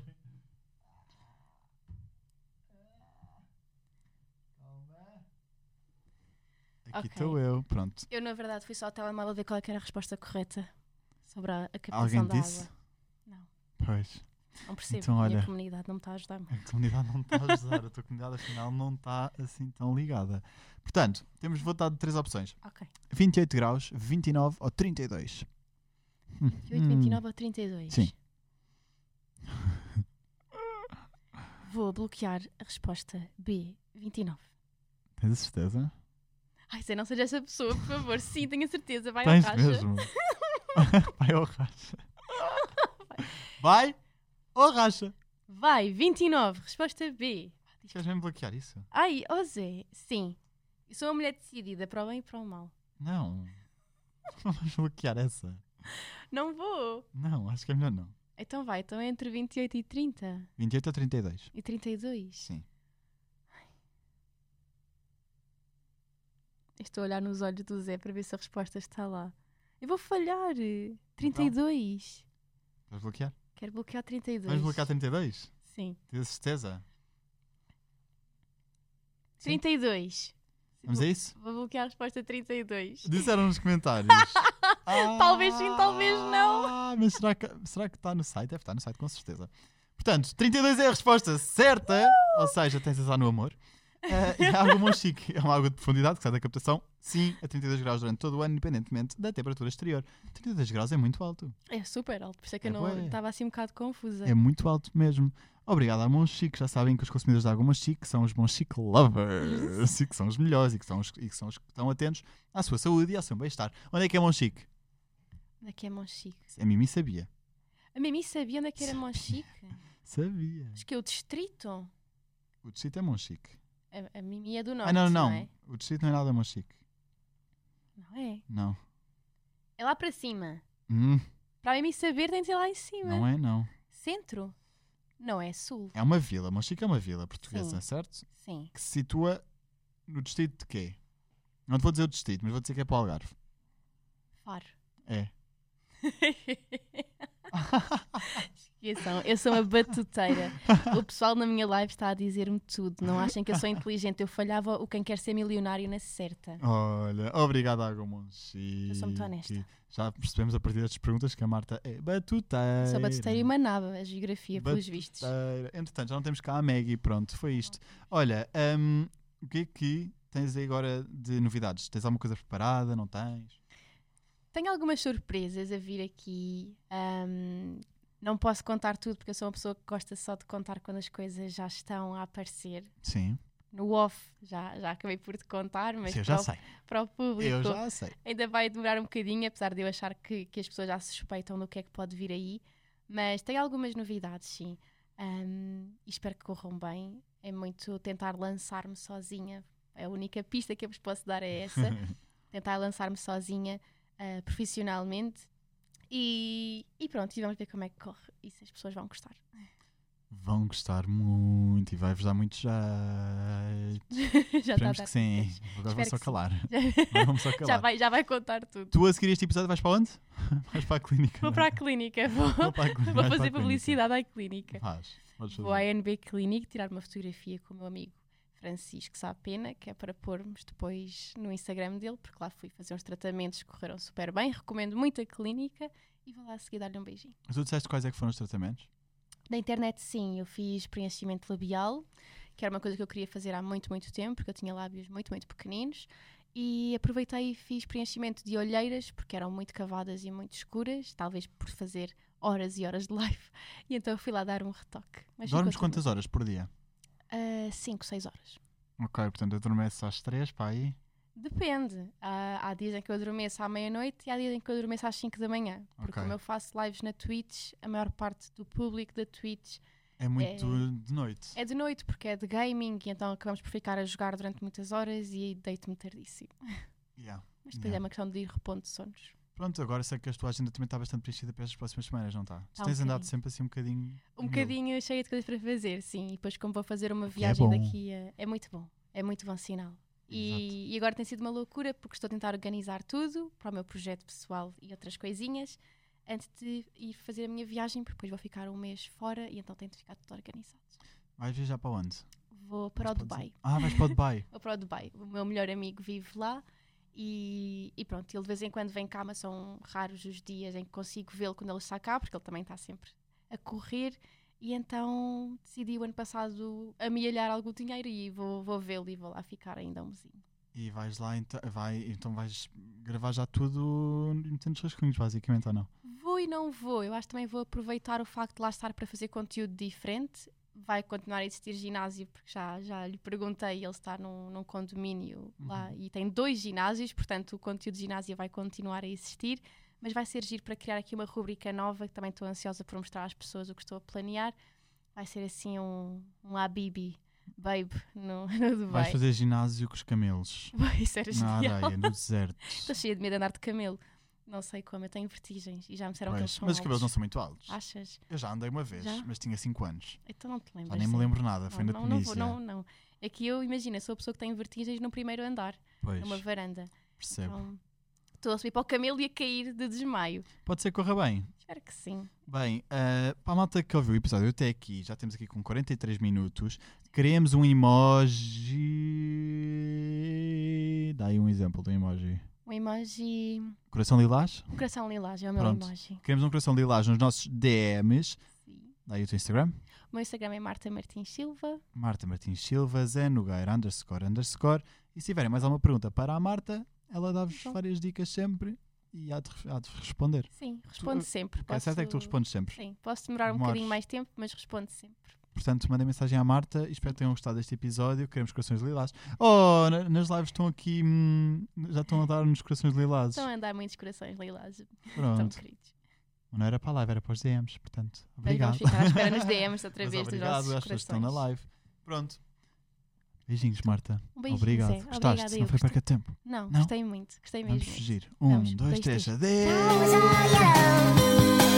Aqui Ok. estou eu, pronto. Eu, na verdade, fui só ao telemóvel ver qual é que era a resposta correta sobre a, a captação Alguém da disse? água. Não, Pois, não percebo. Então, a minha olha. comunidade não me está a ajudar muito. a comunidade não está a ajudar. A tua comunidade, afinal, não está assim tão ligada. Portanto, temos votado três opções: Ok. vinte e oito graus, vinte e nove ou trinta e dois. Hum, vinte e oito, vinte e nove ou trinta e dois? Sim. Vou bloquear a resposta B, vinte e nove. Tens a certeza? Ai, se eu não seja essa pessoa, por favor. Sim, tenho a certeza. Vai Tens ao caixa. mesmo. Vai ou racha? Vai ou racha? Vai, vinte e nove. Resposta B. Queres mesmo bloquear isso? Ai, ó Zé. Sim. Eu sou uma mulher decidida para o bem e para o mal. Não. Não vamos bloquear essa. Não vou. Não, acho que é melhor não. Então vai, então é entre vinte e oito e trinta. vinte e oito ou trinta e dois? E trinta e dois. Sim. Estou a olhar nos olhos do Zé para ver se a resposta está lá. Eu vou falhar. trinta e dois. Vais bloquear? Quero bloquear trinta e dois. Vais bloquear trinta e dois? Sim. Tens a certeza? Sim. trinta e dois. Vamos a isso? Vou bloquear a resposta trinta e dois. Disseram nos comentários. Ah, Talvez sim, talvez não. Ah, mas será que, será que está no site? Deve estar no site, com certeza. Portanto, trinta e dois é a resposta certa. Ou seja, tens azar no amor. Uh, e a água Monchique é uma água de profundidade que sai da captação, sim, a trinta e dois graus durante todo o ano, independentemente da temperatura exterior. trinta e dois graus é muito alto. É super alto, por isso é que É eu não bué. estava assim um bocado confusa. É muito alto mesmo. Obrigado à Monchique. Já sabem que os consumidores da água Monchique são os Monchique lovers e que são os melhores e que são os, e que são os que estão atentos à sua saúde e ao seu bem-estar. Onde é que é Monchique? Onde é que é Monchique? A Mimi sabia. A Mimi sabia onde é que era Monchique? Sabia. Acho que é o distrito. O distrito é Monchique. A, a Mimi é do norte, Ah, não, não. não é? O distrito não é nada Monchique. Não é? Não. É lá para cima. Hum, Para a Mimi saber tem de ser lá em cima. não é, não. Centro? Não, é sul. É uma vila. Monchique é uma vila portuguesa, Sim. certo? Sim. Que se situa no distrito de quê? Não te vou dizer o distrito, mas vou dizer que é para o Algarve. Faro. É. Esqueçam, eu sou uma batuteira. O pessoal na minha live está a dizer-me tudo. Não achem que eu sou inteligente. Eu falhava o quem quer ser milionário na certa. Olha, obrigado, Água Monchique. Eu sou muito honesta. Já percebemos a partir destas perguntas que a Marta é batuteira. Eu sou batuteira e uma naba, a geografia, pelos vistos. Batuteira. Entretanto, já não temos cá a Maggie, pronto, foi isto. Olha, hum, o que é que tens aí agora de novidades? Tens alguma coisa preparada? Não tens? Tenho algumas surpresas a vir aqui. ahm, Não posso contar tudo porque eu sou uma pessoa que gosta só de contar quando as coisas já estão a aparecer. Sim. No off já, já acabei por te contar, mas Sim, eu para, já o, sei. para o público Eu já sei. ainda vai demorar um bocadinho, apesar de eu achar que, que as pessoas já suspeitam do que é que pode vir aí. Mas tem algumas novidades, sim. Um, e espero que corram bem. É muito tentar lançar-me sozinha. A única pista que eu vos posso dar é essa. Tentar lançar-me sozinha uh, profissionalmente. E, e pronto, e vamos ver como é que corre e se as pessoas vão gostar. Vão gostar muito e vai-vos dar muito jeito. Já Esperemos está que sim. dicas. Agora vou Espero só que calar. sim. Agora vamos só calar. Já vai, já vai contar tudo. Tu a seguir este episódio vais para onde? Vais para a clínica. Vou para a clínica. Vou, Vou para a clínica, vou vais para fazer a clínica. publicidade à clínica. Vais, podes Vou à fazer. N B Clinic tirar uma fotografia com o meu amigo Francisco Sá Pena, que é para pormos depois no Instagram dele, porque lá fui fazer uns tratamentos que correram super bem. Recomendo muito a clínica e vou lá a seguir dar-lhe um beijinho. Tu disseste quais é que foram os tratamentos? Na internet, sim, eu fiz preenchimento labial, que era uma coisa que eu queria fazer há muito, muito tempo, porque eu tinha lábios muito, muito pequeninos. E aproveitei e fiz preenchimento de olheiras, porque eram muito cavadas e muito escuras, talvez por fazer horas e horas de live. E então eu fui lá dar um retoque. Mas Dormes ficou tudo quantas horas por dia? Uh, cinco, seis horas. Ok, portanto adormeces às três, para aí. Depende. Há, há dias em que eu adormeço à meia-noite e há dias em que eu adormeço às cinco da manhã. Porque Ok. como eu faço lives na Twitch, a maior parte do público da Twitch É muito de noite. é de noite, porque é de gaming, e então acabamos por ficar a jogar durante muitas horas e aí deito-me tardíssimo. Yeah. Mas depois Yeah. é uma questão de ir repondo sonos. Pronto, agora sei que a tua agenda também está bastante preenchida para estas próximas semanas, não está? Tu Tá um tens andado bocadinho. sempre assim um bocadinho. Um mil. bocadinho cheia de coisas para fazer, sim. E depois como vou fazer uma Que é viagem bom. daqui a... É muito bom. É muito bom sinal. E, e agora tem sido uma loucura porque estou a tentar organizar tudo para o meu projeto pessoal e outras coisinhas antes de ir fazer a minha viagem, porque depois vou ficar um mês fora e então tenho de ficar tudo organizado. Vais viajar para onde? Vou para o Mas podes- Dubai. Ah, vais para o Dubai. Vou para o Dubai. O meu melhor amigo vive lá e, e pronto, ele de vez em quando vem cá, mas são raros os dias em que consigo vê-lo quando ele está cá, porque ele também está sempre a correr. E então decidi o ano passado amealhar algum dinheiro e vou, vou vê-lo e vou lá ficar ainda um mesinho. E vais lá, então, vai, então vais gravar já tudo metendo os rascunhos, basicamente, ou não? Vou e não vou. Eu acho que também vou aproveitar o facto de lá estar para fazer conteúdo diferente. Vai continuar a existir ginásio, porque já, já lhe perguntei, ele está num, num condomínio Uhum. lá e tem dois ginásios, portanto o conteúdo de ginásio vai continuar a existir, mas vai ser giro para criar aqui uma rubrica nova, que também estou ansiosa por mostrar às pessoas o que estou a planear. Vai ser assim um, um Habibi Babe no, no Dubai. Vais fazer ginásio com os camelos. Vai ser Na genial. areia, no deserto. Estou cheia de medo de andar de camelo. Não sei como, eu tenho vertigens e já me disseram que Pois, eles são mas os cabelos não altos. são muito altos. Achas? Eu já andei uma vez, Já? mas tinha cinco anos. Então não te lembras. Já nem me sim. lembro nada, foi não, na não, não, vou- Tunísia. não, não. É que eu, imagina, sou a pessoa que tem vertigens no primeiro andar, Pois, numa varanda. percebo. Então, estou a subir para o camelo e a cair de desmaio. Pode ser que corra bem. Espero que sim. Bem, uh, para a malta que ouviu o episódio até aqui, já temos aqui com quarenta e três minutos. Queremos um emoji. Dá aí um exemplo do emoji. Um emoji. Coração lilás? O coração lilás é o meu Pronto. emoji. Queremos um coração lilás nos nossos D Ms. Sim. Dá aí o teu Instagram. O meu Instagram é Marta Martins Silva. Marta Martins Silva, Zé Nogueira, underscore, underscore. E se tiverem mais alguma pergunta para a Marta, ela dá-vos Então. várias dicas sempre e há de, há de responder. Sim, respondo sempre. O que é certo é que tu respondes sempre. Sim, posso demorar um Demoras. bocadinho mais tempo, mas respondo sempre. Portanto, mandem mensagem à Marta e espero que tenham gostado deste episódio. Queremos corações lilás. Oh, na- nas lives estão aqui, hum, já estão a dar nos corações lilás. Estão a andar muitos corações lilás. Tão Pronto. queridos. Não era para a live, era para os D Ms. Portanto, Mas obrigado. vamos ficar à espera nos D Ms outra Mas vez dos obrigado nossos às pessoas que estão corações. na live. Pronto. Beijinhos, Marta. Um beijinho, Obrigado. Zé. Gostaste? Obrigada, Não eu foi gostei. perca de tempo. Não, Não? gostei muito. Gostei mesmo. Vamos fugir. Um, Vamos. dois, Dois, três. três. Adeus. Tchau,